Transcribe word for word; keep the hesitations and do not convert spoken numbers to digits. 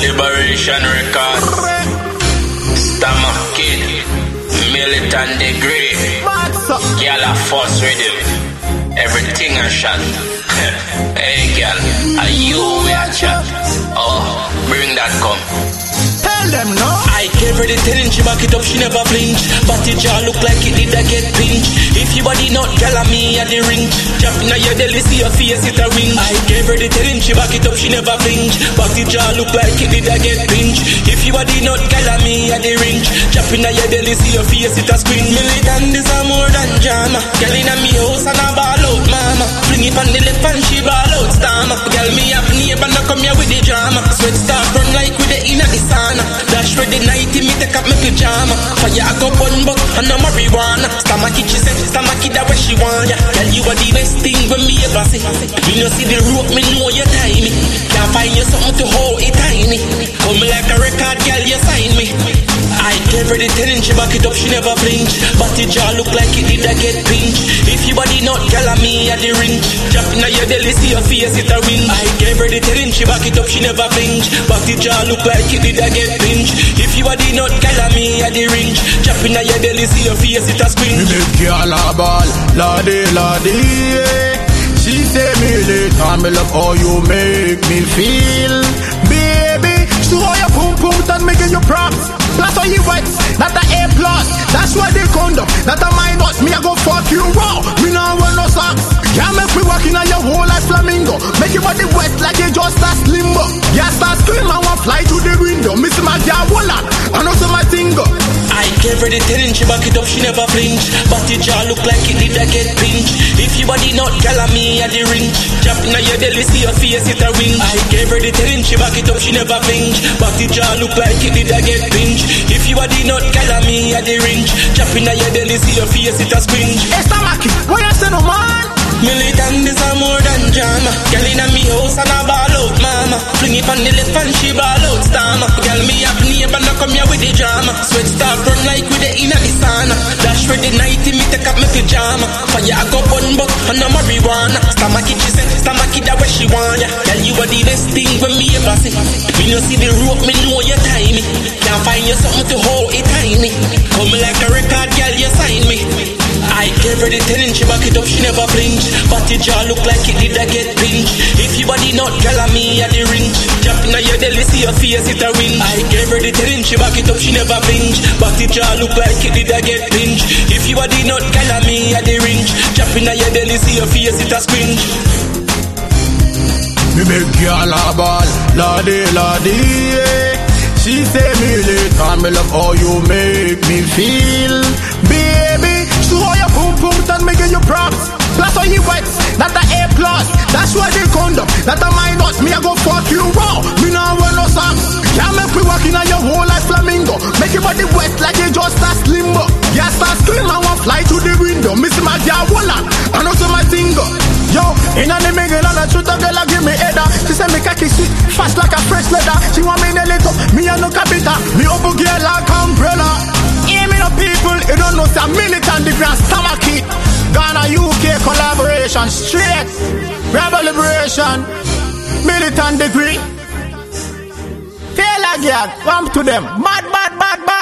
Liberation Record, Stammer Kid, Militant Degree, Gala Force Rhythm, everything I shot. Hey girl, are you we a chat? Oh, bring that come. Tell them no. I gave her the ten inch, she back it up, she never flinch. But it jaw look like it did a get pinch. If your body not girl and me at the ring, jump in your belly, see your face, it a ring. I gave her the ten inch, she back it up, she never flinch. But it jaw look like it did a get pinch. If your body not girl and me at the ring, jump in your belly, see your face, it a screen. Militant is a more than drama. Girl in a me house and a ball out, mama. Fling it on the left and she ball out, stammer. Girl me have neighbor, now come here with the drama. Sweat start run like with the inner the sauna. Dash with the night, me take up my pyjama. Fire I go bun but and no marijuana. Stomach it she say, stomach it that way she want ya. Girl you are the best thing when me ever see. Me no see the rope, me know you time me. Can't find you something to hold it tiny. Come like a record, girl you sign me. I gave her the ten inch, she back it up, she never flinch. But it jaw look like it did a get pinch. If your body not girl and me at the ring, jump in your belly, see your face, it a ring. I gave her the ten inch, she back it up, she never flinch. But it jaw look like it did a get pinch. If your body not girl and me at the ring, jump in your belly, see your face, it a scream. Me make girl a ball, lordy, lordy, yeah. She say me late and me love how you make me feel. Baby, show your pum pum and me give you props. Plus all you wet, not a A plus. That's why they condom, not a minus. Me I go fuck you raw, me no wear no socks. Can't make me walking on your whole like flamingo. Make your body wet like you just a limbo. Yeah, start scream and want fly to the window. Miss my girl wallet, and also my tingo. I gave her the ten inch, she back it up, she never flinch. But it jaw look like it did a get pinch. If your body not girl and me at the ring, jump in your belly, see your face, it a ring. I gave her the ten inch, she back it up, she never flinch. But it jaw look like it did a get pinch. If your body not girl and me at the ring, jump in your belly, see your face, it a scringe. Hey, Stamaki, what you say no man? Militant is a more than drama. Girl in a me house and a ball out, mama. Fling it on the left and she ball out, stammer. Girl me have neighbor, now come here with the drama. Sweat start run like with the inner the sauna. Dash for the night, me take up my pyjama. Fire I go bun but and no marijuana. Stomach it she say, stomach it that way she want ya. Girl you are the best thing when me ever see. Me no see the rope, me know you time me. Can't find you something to hold it tiny. Come like a record, girl you sign me. I gave her the ten inch, she back it up, she never flinch. But it jaw look like it did a get pinch. If your body not girl and me at the ring, jump in your belly, see your face, it a ring. I gave her the ten inch, she back it up, she never flinch. But it jaw look like it did a get pinch. If your body not girl and me at the ring, jump in your belly, see your face, it a scringe. Me make girl a ball, lordy, lordy, yeah. She say me late and me love how you make me feel. Baby, show your pum pum and me give you props. Plus all you wet, not a A plus. That's why they condom, not a minus. Me I go fuck you raw, me no wear no socks. Can't make me walking on your whole like flamingo. Make your body wet like you just a limbo. Yeah, start scream and want fly to the window. Miss my girl wallet, and also my tingo. Yo, in a the mingle and a shoot a girl a give me header. She say me cocky sweet, fast like a fresh leather. She want me nail it up, me a no capita. Me open girl like umbrella. Hear me no people, you don't know say militant the grand Stamaki. Ghana U K collaboration straight. Rebel liberation, militant degree. Feel like yeah, come to them. Bad, bad, bad, bad.